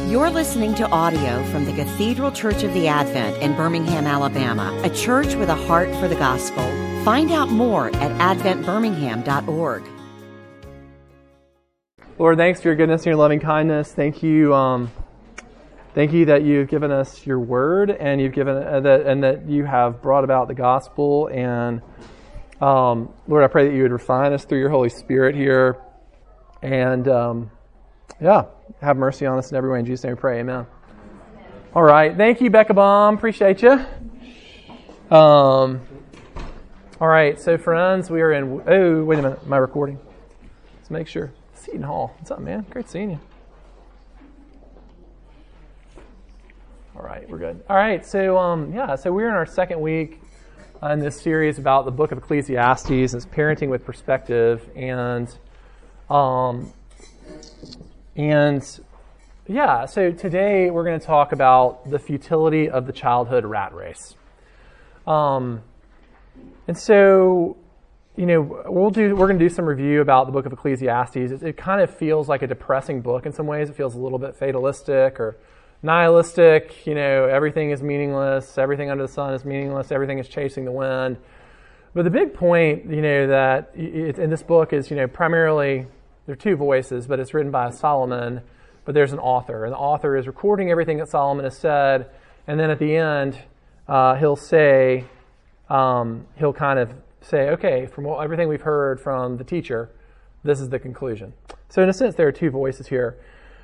You're listening to audio from the Cathedral Church of the Advent in Birmingham, Alabama, a church with a heart for the gospel. Find out more at adventbirmingham.org. Lord, thanks for your goodness and your loving kindness. Thank you that you've given us your word, and you've given that you have brought about the gospel. And Lord, I pray that you would refine us through your Holy Spirit here, and have mercy on us in every way. In Jesus' name we pray, amen. All right, thank you, Becca Baum. Appreciate you. All right, so friends, we are in. Oh, wait a minute, my recording. Let's make sure. Seton Hall, what's up, man? Great seeing you. All right, we're good. All right, so we're in our second week in this series about the book of Ecclesiastes. It's parenting with perspective, so today we're going to talk about the futility of the childhood rat race. We're going to do some review about the book of Ecclesiastes. It kind of feels like a depressing book in some ways. It feels a little bit fatalistic or nihilistic. Everything is meaningless. Everything under the sun is meaningless. Everything is chasing the wind. But the big point, that in this book is, primarily there are two voices, but it's written by Solomon. But there's an author, and the author is recording everything that Solomon has said. And then at the end, he'll kind of say, okay, from everything we've heard from the teacher, this is the conclusion. So in a sense, there are two voices here.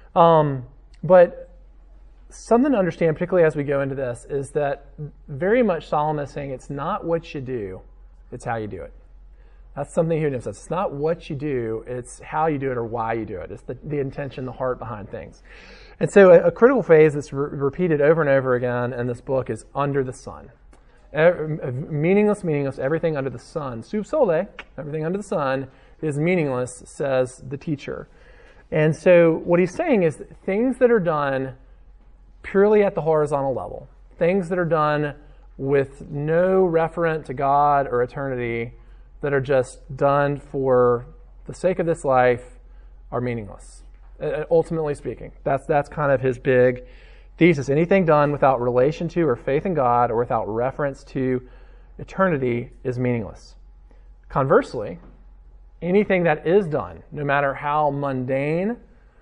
But something to understand, particularly as we go into this, is that very much Solomon is saying it's not what you do, it's how you do it. That's something he emphasizes. It's not what you do, it's how you do it or why you do it. It's the intention, the heart behind things. And so a critical phrase that's repeated over and over again in this book is under the sun. Meaningless, everything under the sun. Sub sole, everything under the sun is meaningless, says the teacher. And so what he's saying is that things that are done purely at the horizontal level, things that are done with no referent to God or eternity, that are just done for the sake of this life, are meaningless. Ultimately speaking, that's kind of his big thesis. Anything done without relation to or faith in God or without reference to eternity is meaningless. Conversely, anything that is done, no matter how mundane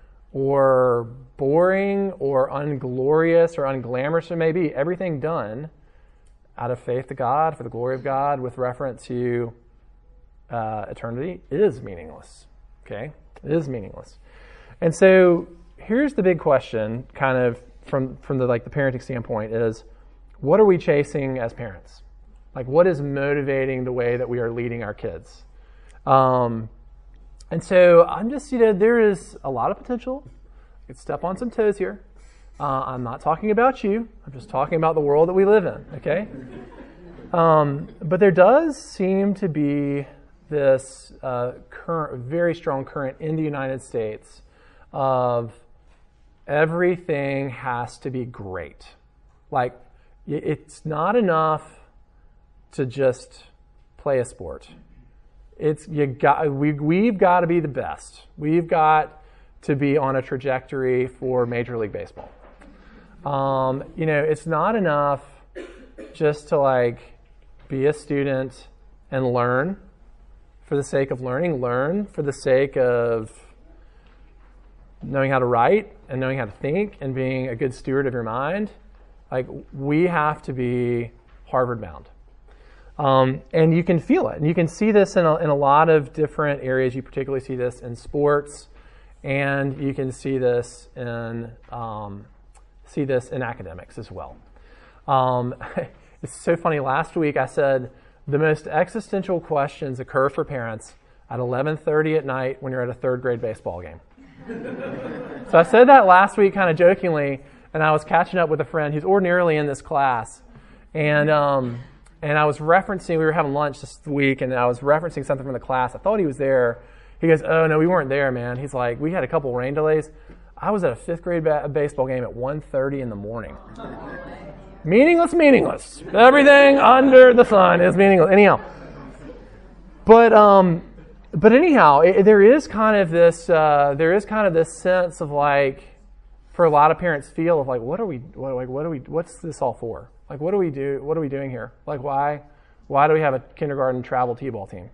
or boring or unglorious or unglamorous it may be, everything done out of faith to God, for the glory of God, with reference to eternity, is meaningless. Okay? It is meaningless. And so here's the big question, kind of from the parenting standpoint, is what are we chasing as parents? What is motivating the way that we are leading our kids? And so I'm just, there is a lot of potential. I could step on some toes here. I'm not talking about you. I'm just talking about the world that we live in, okay? But there does seem to be this very strong current in the United States of everything has to be great. It's not enough to just play a sport. We've got to be the best. We've got to be on a trajectory for Major League Baseball. It's not enough just to be a student and learn for the sake of learning, learn for the sake of knowing how to write and knowing how to think and being a good steward of your mind. We have to be Harvard bound. And you can feel it. And you can see this in a lot of different areas. You particularly see this in sports, and you can see this in academics as well. It's so funny. Last week I said the most existential questions occur for parents at 11:30 at night when you're at a third grade baseball game. So I said that last week kind of jokingly, and I was catching up with a friend who's ordinarily in this class, and I was referencing, we were having lunch this week, and I was referencing something from the class. I thought he was there. He goes, "Oh, no, we weren't there, man." He's like, "We had a couple rain delays. I was at a fifth grade baseball game at 1:30 in the morning." Meaningless. Everything under the sun is meaningless. Anyhow. But anyhow, there is kind of this sense of for a lot of parents feel of like, what's this all for? Like, what do we do? What are we doing here? Like, why do we have a kindergarten travel t-ball team?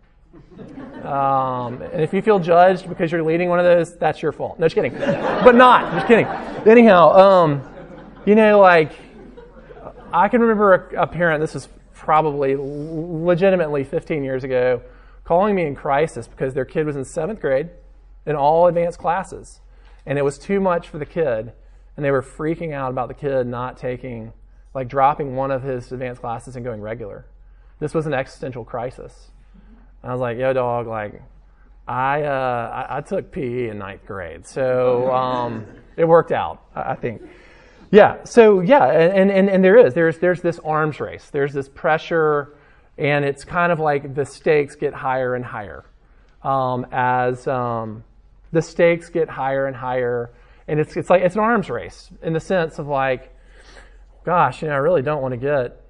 And if you feel judged because you're leading one of those, that's your fault. No, just kidding. But not. Just kidding. Anyhow, like, I can remember a parent, this is probably legitimately 15 years ago, calling me in crisis because their kid was in 7th grade in all advanced classes. And it was too much for the kid. And they were freaking out about the kid not taking, like dropping one of his advanced classes and going regular. This was an existential crisis. And I was like, yo, dog, like, I took PE in 9th grade. So it worked out, I think. Yeah, so yeah, and there's this arms race. There's this pressure, and it's kind of like the stakes get higher and higher. As the stakes get higher and higher, and it's like it's an arms race in the sense of like, gosh, I really don't want to get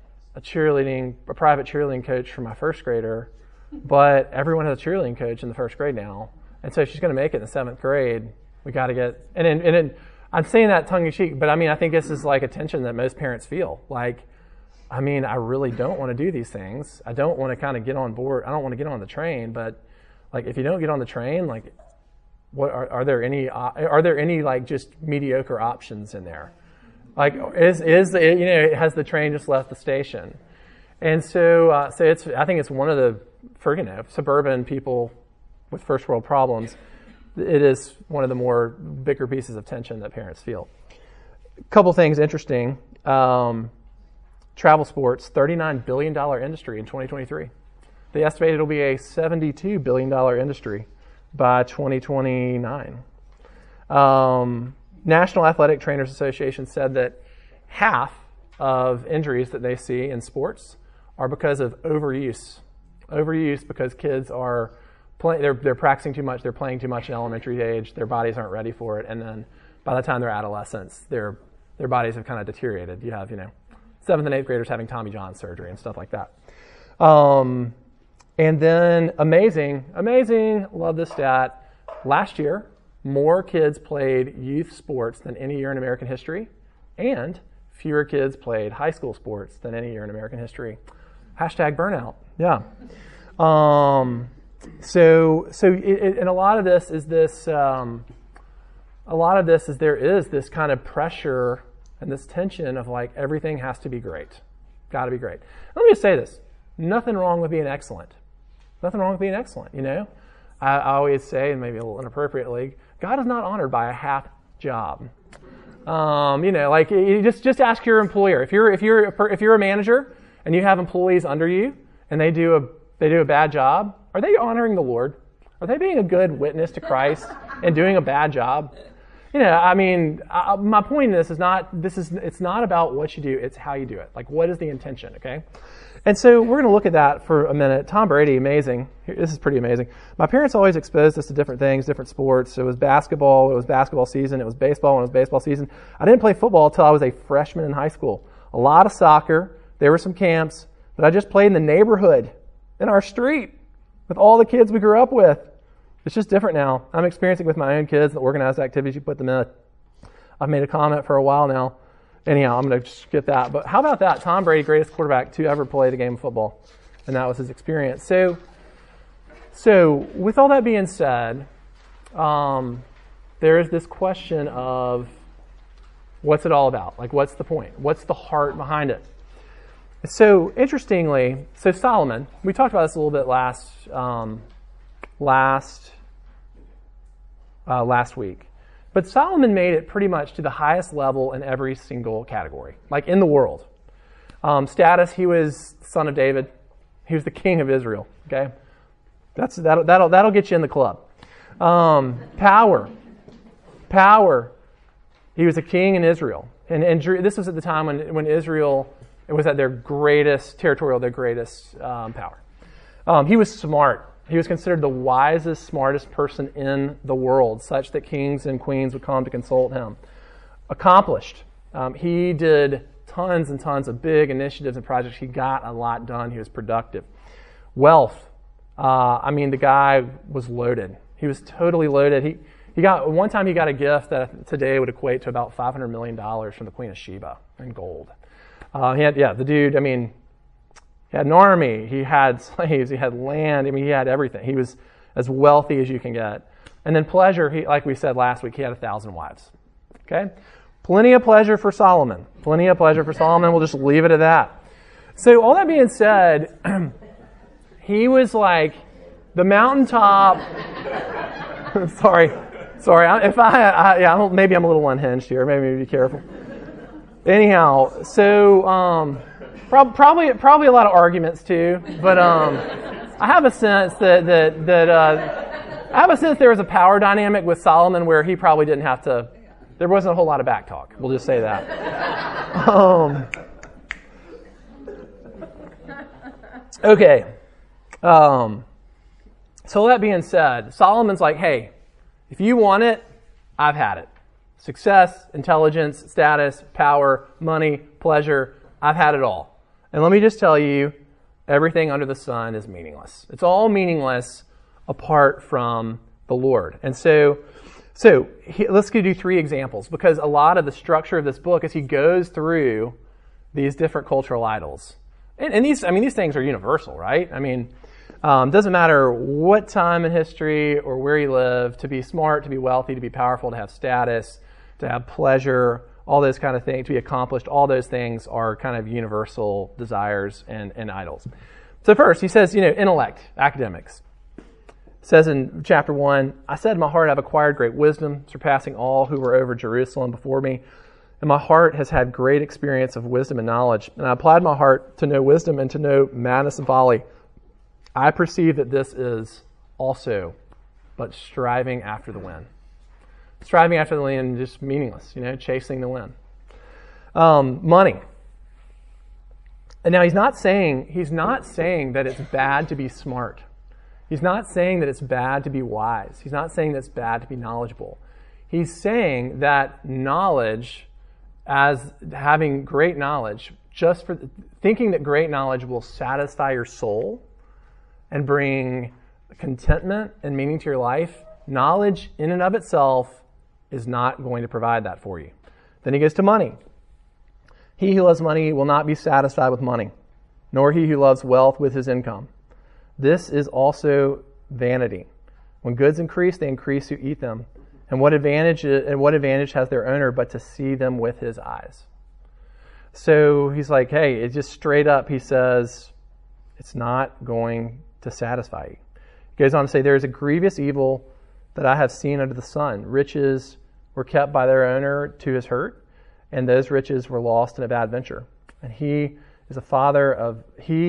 a private cheerleading coach for my first grader, but everyone has a cheerleading coach in the first grade now, and so she's going to make it in the 7th grade. We got to get and I'm saying that tongue-in-cheek, but I mean, I think this is like a tension that most parents feel. Like, I mean, I really don't want to do these things. I don't want to kind of get on board. I don't want to get on the train, but like, if you don't get on the train, like, what are there any like just mediocre options in there? Like, has the train just left the station? And so I think it's one of the, for suburban people with first world problems, it is one of the more bigger pieces of tension that parents feel. A couple things interesting. Travel sports, $39 billion industry in 2023. They estimate it'll be a $72 billion industry by 2029. National Athletic Trainers Association said that half of injuries that they see in sports are because of overuse. Overuse because kids are they're practicing too much, they're playing too much in elementary age, their bodies aren't ready for it, and then by the time they're adolescents, their bodies have kind of deteriorated. You have, 7th and 8th graders having Tommy John surgery and stuff like that. And then amazing, love this stat. Last year, more kids played youth sports than any year in American history, and fewer kids played high school sports than any year in American history. #burnout. Yeah. And a lot of this is there is this kind of pressure and this tension of like everything has to be great, got to be great. Let me just say this: nothing wrong with being excellent. Nothing wrong with being excellent. I always say, and maybe a little inappropriately, God is not honored by a half job. Like you just ask your employer. If you're a manager and you have employees under you and they do a bad job, are they honoring the Lord? Are they being a good witness to Christ and doing a bad job? My point in this it's not about what you do, it's how you do it. Like, what is the intention, okay? And so we're going to look at that for a minute. Tom Brady, amazing. This is pretty amazing. My parents always exposed us to different things, different sports. It was basketball when it was basketball season. It was baseball when it was baseball season. I didn't play football until I was a freshman in high school. A lot of soccer. There were some camps. But I just played in the neighborhood, in our street, with all the kids we grew up with. It's just different now. I'm experiencing with my own kids the organized activities you put them in. I've made a comment for a while now. Anyhow, I'm going to skip that. But how about that? Tom Brady, greatest quarterback to ever play the game of football. And that was his experience. So with all that being said, there is this question of what's it all about? Like, what's the point? What's the heart behind it? So interestingly, Solomon, we talked about this a little bit last week. But Solomon made it pretty much to the highest level in every single category, like in the world. Status, he was son of David. He was the king of Israel. Okay, that'll get you in the club. Power. He was a king in Israel, and this was at the time when Israel was at their greatest territorial, their greatest power. He was smart. He was considered the wisest, smartest person in the world, such that kings and queens would come to consult him. Accomplished. He did tons and tons of big initiatives and projects. He got a lot done. He was productive. Wealth. The guy was loaded. He was totally loaded. He One time he got a gift that today would equate to about $500 million from the Queen of Sheba in gold. He had an army, he had slaves, he had land, he had everything. He was as wealthy as you can get. And then pleasure, like we said last week, he had 1,000 wives. Okay? Plenty of pleasure for Solomon. Plenty of pleasure for Solomon. We'll just leave it at that. So all that being said, he was like the mountaintop. Sorry. Maybe I'm a little unhinged here. Maybe be careful. Anyhow, so probably a lot of arguments too. But I have a sense that there was a power dynamic with Solomon where he probably didn't have to. There wasn't a whole lot of back talk. We'll just say that. Okay. So that being said, Solomon's like, hey, if you want it, I've had it. Success, intelligence, status, power, money, pleasure, I've had it all. And let me just tell you, everything under the sun is meaningless. It's all meaningless apart from the Lord. And so let's do 3 examples, because a lot of the structure of this book is he goes through these different cultural idols. And these things are universal, right? Doesn't matter what time in history or where you live, to be smart, to be wealthy, to be powerful, to have status, to have pleasure, all those kind of things, to be accomplished, all those things are kind of universal desires and idols. So first, he says, intellect, academics. It says in chapter 1, I said in my heart, I've acquired great wisdom, surpassing all who were over Jerusalem before me. And my heart has had great experience of wisdom and knowledge. And I applied my heart to know wisdom and to know madness and folly. I perceive that this is also but striving after the wind. Striving after the wind is just meaningless, chasing the wind. Money. And now he's not saying that it's bad to be smart. He's not saying that it's bad to be wise. He's not saying that it's bad to be knowledgeable. He's saying that knowledge, as having great knowledge, just for thinking that great knowledge will satisfy your soul and bring contentment and meaning to your life, knowledge in and of itself is not going to provide that for you. Then he goes to money. He who loves money will not be satisfied with money, nor he who loves wealth with his income. This is also vanity. When goods increase, they increase who eat them. And what advantage has their owner but to see them with his eyes? So he's like, hey, it's just straight up, he says, it's not going to satisfy you. He goes on to say, there is a grievous evil that I have seen under the sun. Riches were kept by their owner to his hurt, and those riches were lost in a bad venture. And he is father of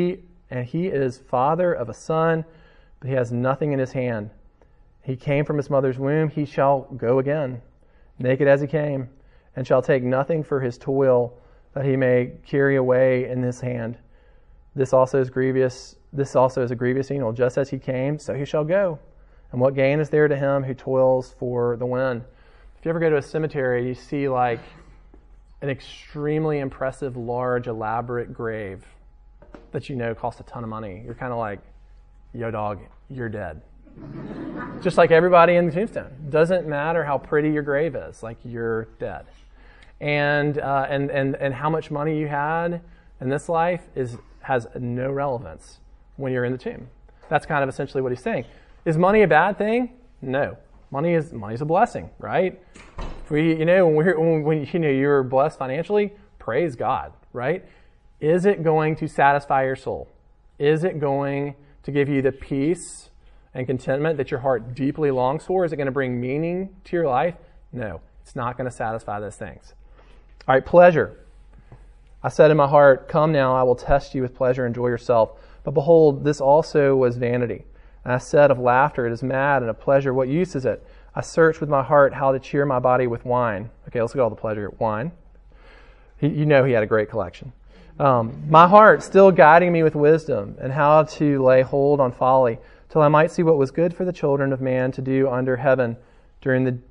a son, but he has nothing in his hand. He came from his mother's womb, he shall go again, naked as he came, and shall take nothing for his toil that he may carry away in his hand. This also is a grievous evil. Just as he came, so he shall go. And what gain is there to him who toils for the wind? If you ever go to a cemetery, you see like an extremely impressive, large, elaborate grave that cost a ton of money. You're kind of like, yo dog, you're dead. Just like everybody in the tombstone. Doesn't matter how pretty your grave is, like you're dead. And how much money you had in this life has no relevance when you're in the tomb. That's kind of essentially what he's saying. Is money a bad thing? No. Money's a blessing, right? When you're blessed financially, praise God, right? Is it going to satisfy your soul? Is it going to give you the peace and contentment that your heart deeply longs for? Is it going to bring meaning to your life? No, it's not going to satisfy those things. All right, pleasure. I said in my heart, come now, I will test you with pleasure, enjoy yourself. But behold, this also was vanity. And I said of laughter, it is mad, and of pleasure, what use is it? I searched with my heart how to cheer my body with wine. Okay, let's look at all the pleasure. Wine. He had a great collection. My heart still guiding me with wisdom, and how to lay hold on folly, till I might see what was good for the children of man to do under heaven during the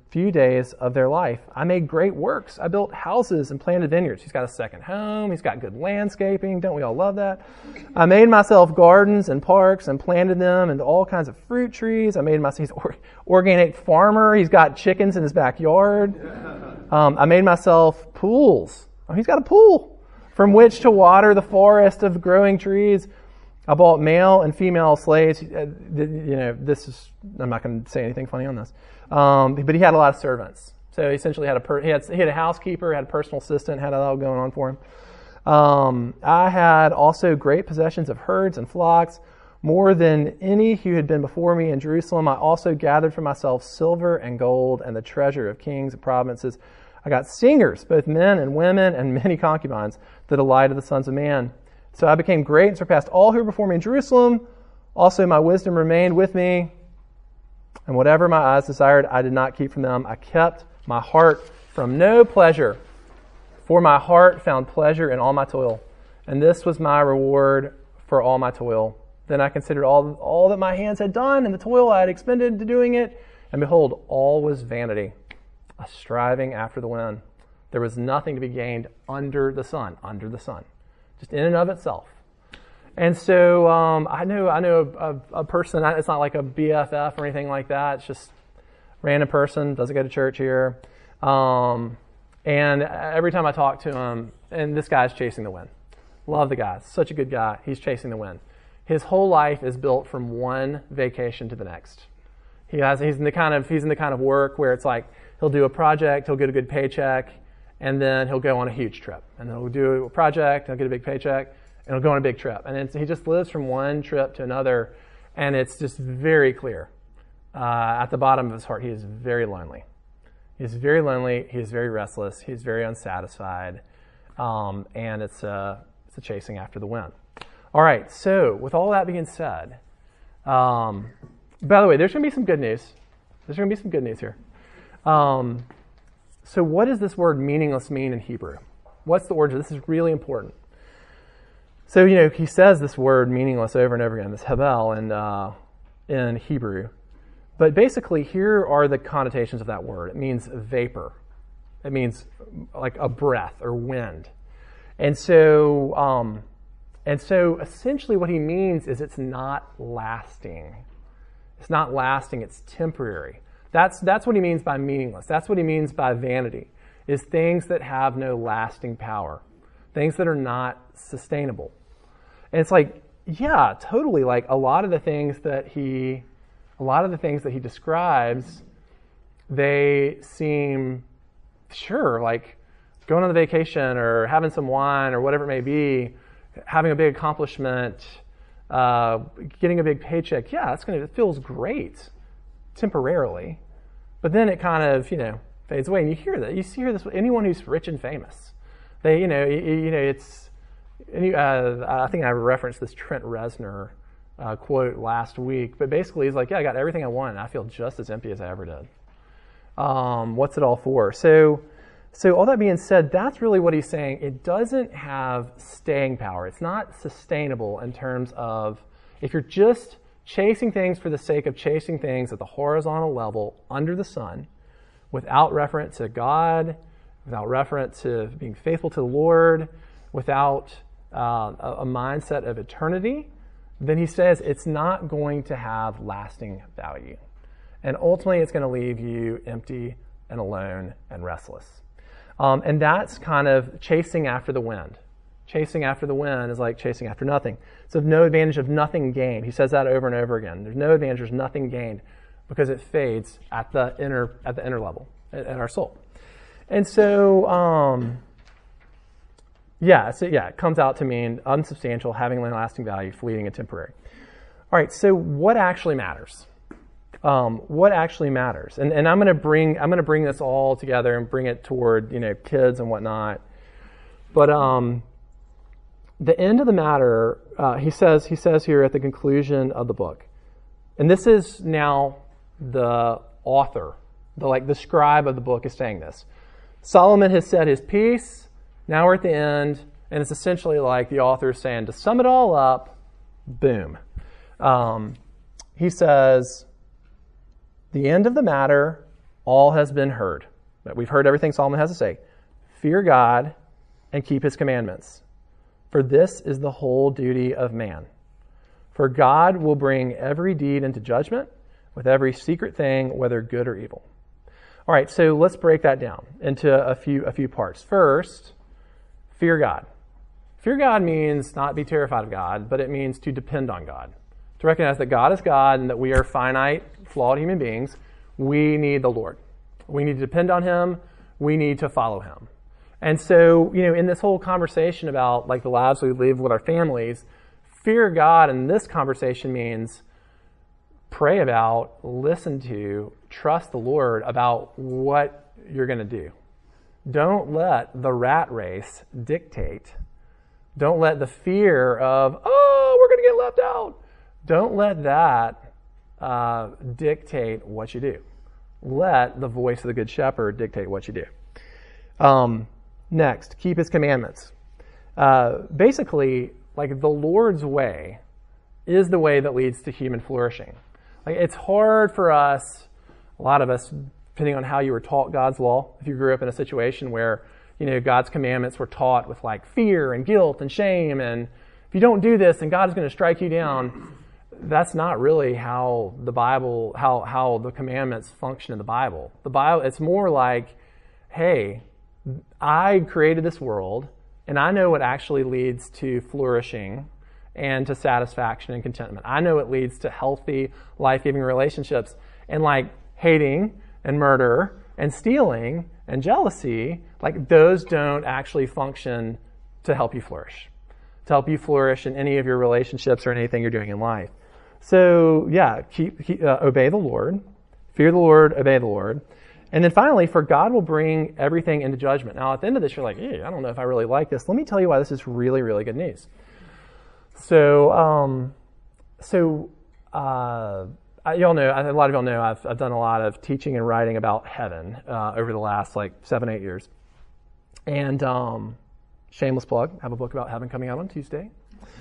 few days of their life. I made great works. I built houses and planted vineyards. He's got a second home. He's got good landscaping. Don't we all love that? I made myself gardens and parks and planted them and all kinds of fruit trees. I made myself, he's organic farmer. He's got chickens in his backyard. I made myself pools. Oh, he's got a pool from which to water the forest of growing trees. I bought male and female slaves. This is, I'm not going to say anything funny on this. But he had a lot of servants. So he essentially had he had a housekeeper, had a personal assistant, had it all going on for him. I had also great possessions of herds and flocks, more than any who had been before me in Jerusalem. I also gathered for myself silver and gold and the treasure of kings and provinces. I got singers, both men and women, and many concubines, the delight of the sons of man. So I became great and surpassed all who were before me in Jerusalem. Also my wisdom remained with me, and whatever my eyes desired, I did not keep from them. I kept my heart from no pleasure, for my heart found pleasure in all my toil, and this was my reward for all my toil. Then I considered all that my hands had done, and the toil I had expended to doing it, and behold, all was vanity, a striving after the wind. There was nothing to be gained under the sun, just in and of itself. And so I know a person. It's not like a BFF or anything like that. It's just a random person, doesn't go to church here. And every time I talk to him, and this guy's chasing the wind. Love the guy. Such a good guy. He's chasing the wind. His whole life is built from one vacation to the next. He's in the kind of work where it's like he'll do a project, he'll get a good paycheck, and then he'll go on a huge trip. And then he'll do a project, he'll get a big paycheck, and he'll go on a big trip. And he just lives from one trip to another, and it's just very clear. At the bottom of his heart, he is very lonely. He's very lonely, he's very restless, he's very unsatisfied, and it's a chasing after the wind. All right, so with all that being said, by the way, there's going to be some good news. There's going to be some good news here. So what does this word meaningless mean in Hebrew? What's the origin? This is really important. So, he says this word meaningless over and over again, this hebel in Hebrew. But basically, here are the connotations of that word. It means vapor. It means like a breath or wind. And so essentially what he means is it's not lasting. It's not lasting, it's temporary. That's what he means by meaningless. That's what he means by vanity, is things that have no lasting power, things that are not sustainable. And it's like, yeah, totally. Like a lot of the things that he describes, they seem, sure, like going on a vacation or having some wine or whatever it may be, having a big accomplishment, getting a big paycheck. Yeah, it feels great temporarily, but then it kind of, fades away. And you hear this with anyone who's rich and famous. They, I think I referenced this Trent Reznor quote last week, but basically he's like, yeah, I got everything I want, and I feel just as empty as I ever did. What's it all for? So all that being said, that's really what he's saying. It doesn't have staying power. It's not sustainable in terms of, if you're just chasing things for the sake of chasing things at the horizontal level under the sun, without reference to God, without reference to being faithful to the Lord, without a mindset of eternity, then he says it's not going to have lasting value. And ultimately it's going to leave you empty and alone and restless. And that's kind of chasing after the wind. Chasing after the wind is like chasing after nothing. It's of no advantage, of nothing gained. He says that over and over again. There's no advantage, there's nothing gained, because it fades at the inner level, at our soul. And so, it comes out to mean unsubstantial, having lasting value, fleeting and temporary. All right, so what actually matters? What actually matters? And I'm going to bring this all together and bring it toward kids and whatnot. But the end of the matter, he says here at the conclusion of the book, and this is now the author, the scribe of the book is saying this. Solomon has said his piece. Now we're at the end, and it's essentially like the author is saying, to sum it all up, boom. He says, the end of the matter all has been heard. We've heard everything Solomon has to say. Fear God and keep his commandments, for this is the whole duty of man. For God will bring every deed into judgment with every secret thing, whether good or evil. All right, so let's break that down into a few parts. First, fear God. Fear God means not be terrified of God, but it means to depend on God. To recognize that God is God and that we are finite, flawed human beings. We need the Lord. We need to depend on him. We need to follow him. And so, in this whole conversation about like the lives we live with our families, fear God in this conversation means pray about, listen to, trust the Lord about what you're going to do. Don't let the rat race dictate. Don't let the fear of, we're going to get left out. Don't let that dictate what you do. Let the voice of the Good Shepherd dictate what you do. Next, keep his commandments. Basically, like the Lord's way is the way that leads to human flourishing. Like it's hard for us, a lot of us, depending on how you were taught God's law, if you grew up in a situation where, God's commandments were taught with like fear and guilt and shame, and if you don't do this, then God is going to strike you down. That's not really how the Bible, how the commandments function in the Bible. The Bible, it's more like, hey, I created this world, and I know what actually leads to flourishing and to satisfaction and contentment. I know it leads to healthy, life-giving relationships. And like hating and murder and stealing and jealousy, like those don't actually function to help you flourish. To help you flourish in any of your relationships or anything you're doing in life. So yeah, obey the Lord, fear the Lord, obey the Lord. And then finally, for God will bring everything into judgment. Now at the end of this, you're like, I don't know if I really like this. Let me tell you why this is really, really good news. So, y'all know, a lot of y'all know, I've done a lot of teaching and writing about heaven over the last 7-8 years. And shameless plug, I have a book about heaven coming out on Tuesday.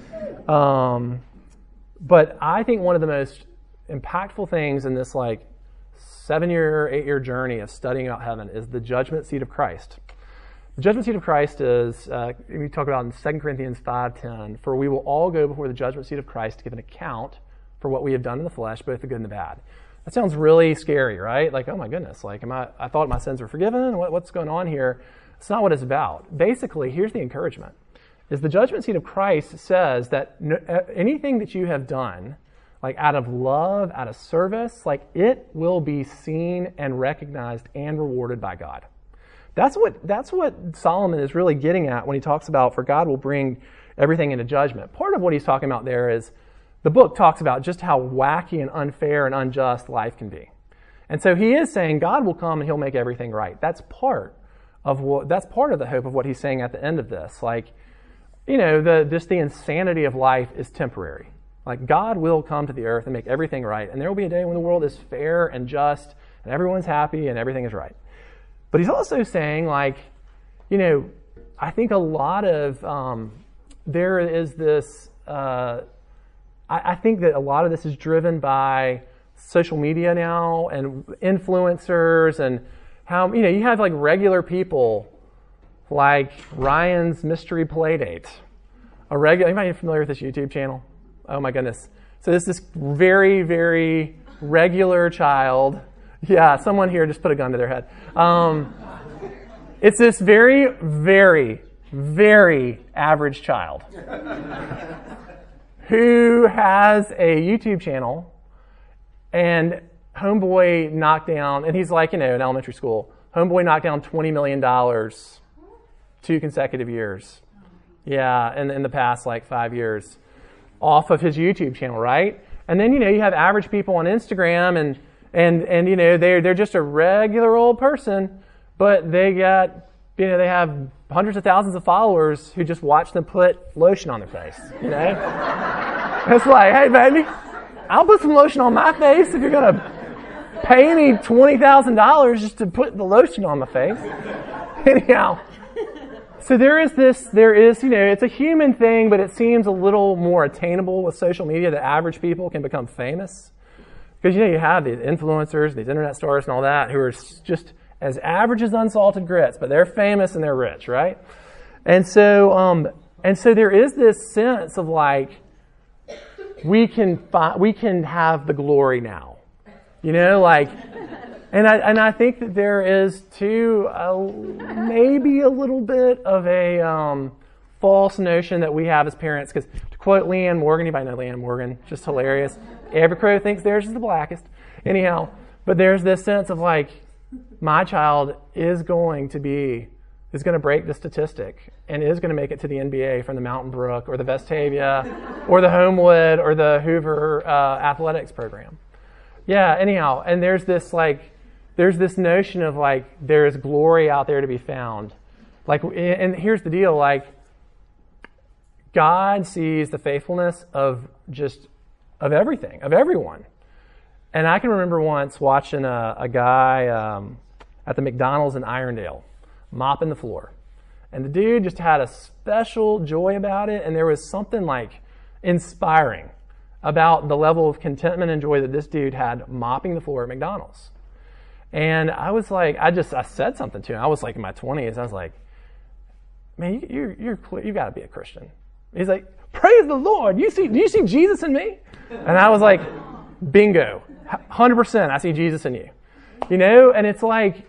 But I think one of the most impactful things in this 7-year, 8-year journey of studying about heaven is the judgment seat of Christ. The judgment seat of Christ is, we talk about in 2 Corinthians 5:10, for we will all go before the judgment seat of Christ to give an account for what we have done in the flesh, both the good and the bad. That sounds really scary, right? Like, oh my goodness, I thought my sins were forgiven. What's going on here? It's not what it's about. Basically, here's the encouragement, is the judgment seat of Christ says that anything that you have done, out of love, out of service, it will be seen and recognized and rewarded by God. That's what Solomon is really getting at when he talks about, for God will bring everything into judgment. Part of what he's talking about there is, the book talks about just how wacky and unfair and unjust life can be. And so he is saying God will come and he'll make everything right. That's part of the hope of what he's saying at the end of this. Just the insanity of life is temporary. God will come to the earth and make everything right. And there will be a day when the world is fair and just and everyone's happy and everything is right. But he's also saying, I think a lot of, there is this, I think that a lot of this is driven by social media now and influencers and how, you have regular people like Ryan's Mystery Playdate. Anybody familiar with this YouTube channel? Oh my goodness. So this is very, very regular child. Yeah, someone here just put a gun to their head. It's this very, very, very average child who has a YouTube channel, and homeboy knocked down, and he's in elementary school, homeboy knocked down $20 million 2 consecutive years. Yeah, in the past 5 years off of his YouTube channel, right? And then, you have average people on Instagram and they're just a regular old person, but they they have hundreds of thousands of followers who just watch them put lotion on their face, It's hey baby, I'll put some lotion on my face if you're going to pay me $20,000 just to put the lotion on my face. Anyhow, so there is, it's a human thing, but it seems a little more attainable with social media that average people can become famous. Because, you have these influencers, these internet stars and all that who are just as average as unsalted grits, but they're famous and they're rich, right? And so there is this sense of like, we can have the glory now, like, and I think that there is too maybe a little bit of a false notion that we have as parents. Because to quote Leanne Morgan, anybody know Leanne Morgan? Just hilarious. Every crow thinks theirs is the blackest. Anyhow, but there's this sense of like, my child is going to break the statistic and is going to make it to the NBA from the Mountain Brook or the Vestavia or the Homewood or the Hoover athletics program. Yeah, anyhow, and there's this notion of like, there is glory out there to be found. Like, and here's the deal, like, God sees the faithfulness of everything, of everyone. And I can remember once watching a guy at the McDonald's in Irondale mopping the floor. And the dude just had a special joy about it, and there was something like inspiring about the level of contentment and joy that this dude had mopping the floor at McDonald's. And I was like, I said something to him. I was like in my 20s. I was like, man, you got to be a Christian. He's like, praise the Lord. Do you see Jesus in me? And I was like, bingo, 100%. I see Jesus in you. And it's like,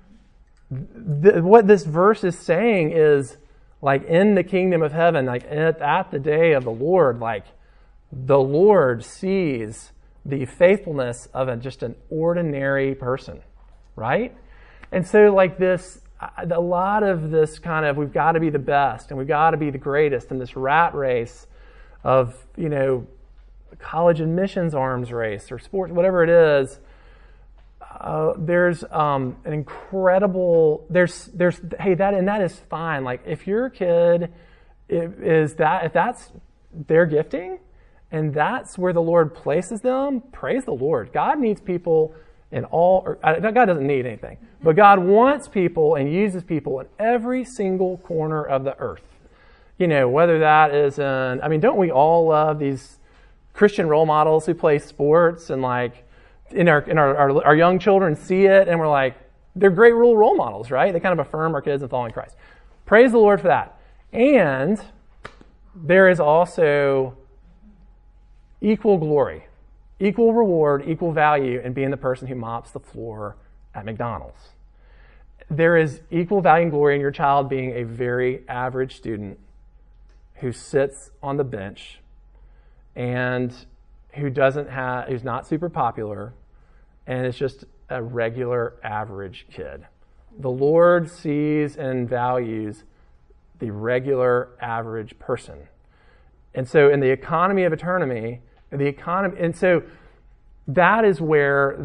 what this verse is saying is, like, in the kingdom of heaven, like at the day of the Lord, like, the Lord sees the faithfulness of just an ordinary person, right? And so, like, a lot of this kind of, we've got to be the best and we've got to be the greatest in this rat race of, college admissions arms race or sports, whatever it is. There's an incredible, that is fine. Like, if your kid if that's their gifting and that's where the Lord places them, praise the Lord. God needs people God doesn't need anything, but God wants people and uses people in every single corner of the earth. Whether that is don't we all love these Christian role models who play sports and like, in our young children see it and we're like, they're great role models, right? They kind of affirm our kids in following Christ. Praise the Lord for that. And there is also equal glory, equal reward, equal value in being the person who mops the floor at McDonald's. There is equal value and glory in your child being a very average student who sits on the bench and who's not super popular, and is just a regular average kid. The Lord sees and values the regular average person. And so in the economy of eternity, and so that is where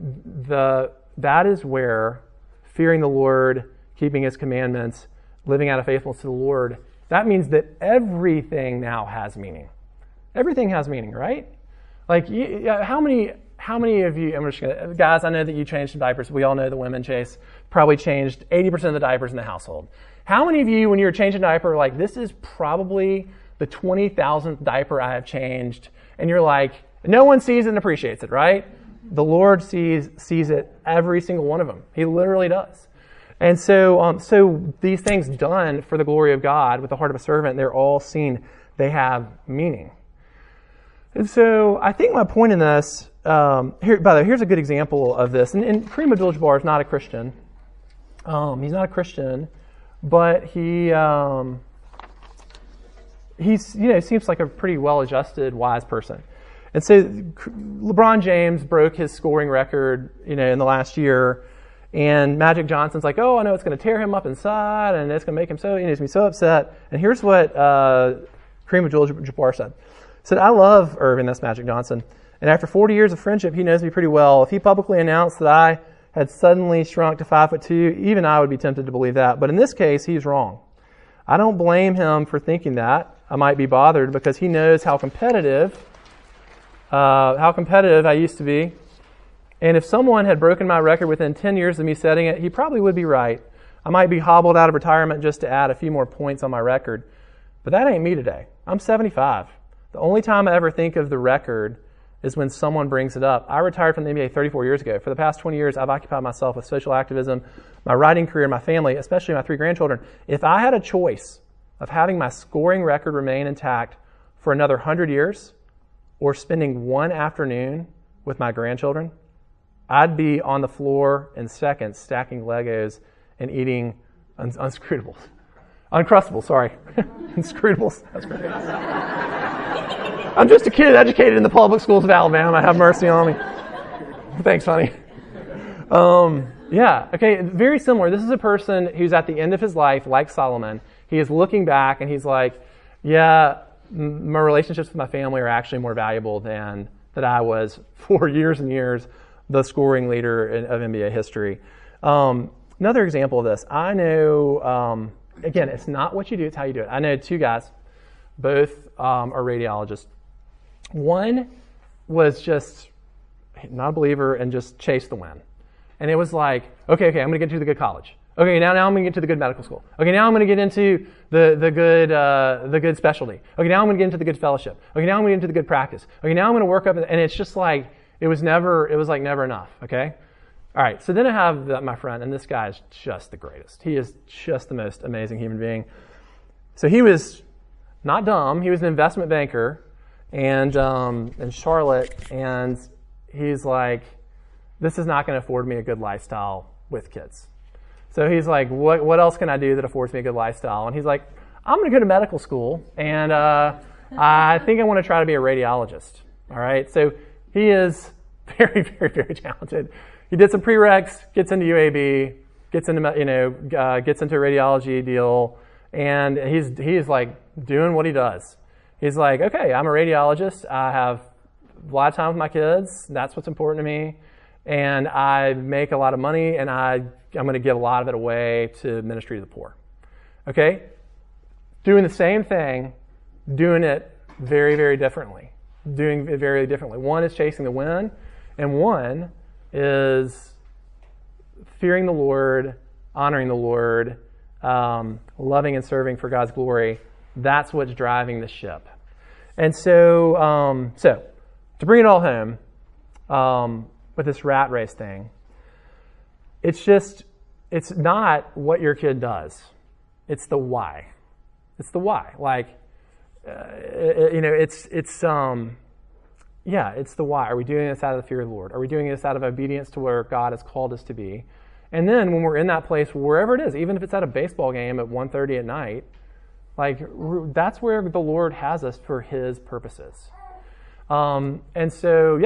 fearing the Lord, keeping his commandments, living out of faithfulness to the Lord, that means that everything now has meaning. Everything has meaning, right? Like, how many of you, guys, I know that you changed some diapers. We all know the women, Chase, probably changed 80% of the diapers in the household. How many of you, when you're changing a diaper, like, this is probably the 20,000th diaper I have changed, and you're like, no one sees it and appreciates it, right? The Lord sees it, every single one of them. He literally does. And so these things done for the glory of God with the heart of a servant, they're all seen. They have meaning. And so I think my point in this, by the way, here's a good example of this. And Kareem Abdul-Jabbar is not a Christian. He's not a Christian, but he seems like a pretty well-adjusted, wise person. And so LeBron James broke his scoring record, in the last year. And Magic Johnson's like, oh, I know it's going to tear him up inside, and it's going to make him so, he's going to be so upset. And here's what Kareem Abdul-Jabbar said. He said, I love Irvin, that's Magic Johnson, and after 40 years of friendship, he knows me pretty well. If he publicly announced that I had suddenly shrunk to 5'2", even I would be tempted to believe that. But in this case, he's wrong. I don't blame him for thinking that. I might be bothered because he knows how competitive I used to be. And if someone had broken my record within 10 years of me setting it, he probably would be right. I might be hobbled out of retirement just to add a few more points on my record. But that ain't me today. I'm 75. The only time I ever think of the record is when someone brings it up. I retired from the NBA 34 years ago. For the past 20 years, I've occupied myself with social activism, my writing career, my family, especially my 3 grandchildren. If I had a choice of having my scoring record remain intact for another 100 years or spending one afternoon with my grandchildren, I'd be on the floor in seconds stacking Legos and eating Unscrutables. Uncrustables, sorry. Unscrutables. That's great. I'm just a kid educated in the public schools of Alabama. Have mercy on me. Thanks, honey. Yeah, okay, very similar. This is a person who's at the end of his life, like Solomon. He is looking back and he's like, yeah, my relationships with my family are actually more valuable than that I was for years and years the scoring leader of NBA history. Another example of this, I know, again, it's not what you do, it's how you do it. I know 2 guys, both are radiologists. One was just not a believer and just chased the wind. And it was like, okay, I'm going to get to the good college. Okay, now I'm going to get to the good medical school. Okay, now I'm going to get into the good specialty. Okay, now I'm going to get into the good fellowship. Okay, now I'm going to get into the good practice. Okay, now I'm going to work up, and it's just like, it was like never enough, okay? All right, so then I have my friend, and this guy is just the greatest. He is just the most amazing human being. So he was not dumb. He was an investment banker and in Charlotte, and he's like, this is not going to afford me a good lifestyle with kids. So he's like, what else can I do that affords me a good lifestyle? And he's like, I'm going to go to medical school, and I think I want to try to be a radiologist. All right, so he is very, very, very talented. He did some prereqs, gets into UAB, gets into a radiology deal, and he's like doing what he does. He's like, okay, I'm a radiologist. I have a lot of time with my kids. That's what's important to me. And I make a lot of money, and I'm going to give a lot of it away to ministry to the poor. Okay? Doing the same thing, doing it very, very differently. Doing it very differently. One is chasing the wind, and one is fearing the Lord, honoring the Lord, loving and serving for God's glory. That's what's driving the ship. And so to bring it all home, with this rat race thing, it's not what your kid does. It's the why. It's the why. Like, it's the why. Are we doing this out of the fear of the Lord? Are we doing this out of obedience to where God has called us to be? And then when we're in that place, wherever it is, even if it's at a baseball game at 1:30 at night, like, that's where the Lord has us for His purposes. And so,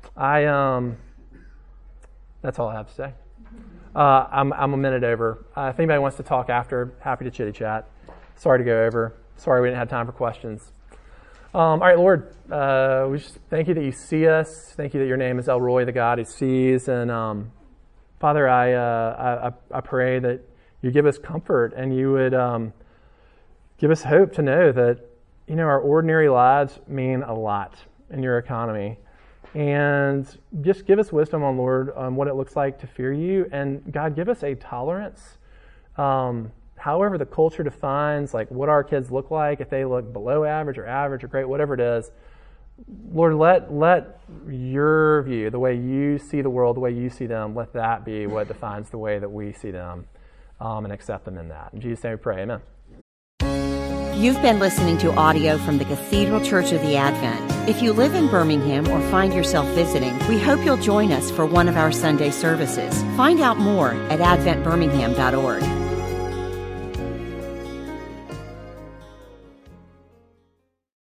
that's all I have to say. I'm a minute over. If anybody wants to talk after, happy to chitty chat. Sorry to go over. Sorry we didn't have time for questions. All right, Lord, we just thank you that you see us. Thank you that your name is El Roy, the God who sees. And Father, I pray that you give us comfort and you would give us hope to know that our ordinary lives mean a lot in your economy. And just give us wisdom, on Lord, on what it looks like to fear you. And God, give us a tolerance. However the culture defines like what our kids look like, if they look below average or great, whatever it is. Lord, let your view, the way you see the world, the way you see them, let that be what defines the way that we see them, and accept them in that. In Jesus' name we pray, amen. You've been listening to audio from the Cathedral Church of the Advent. If you live in Birmingham or find yourself visiting, we hope you'll join us for one of our Sunday services. Find out more at adventbirmingham.org.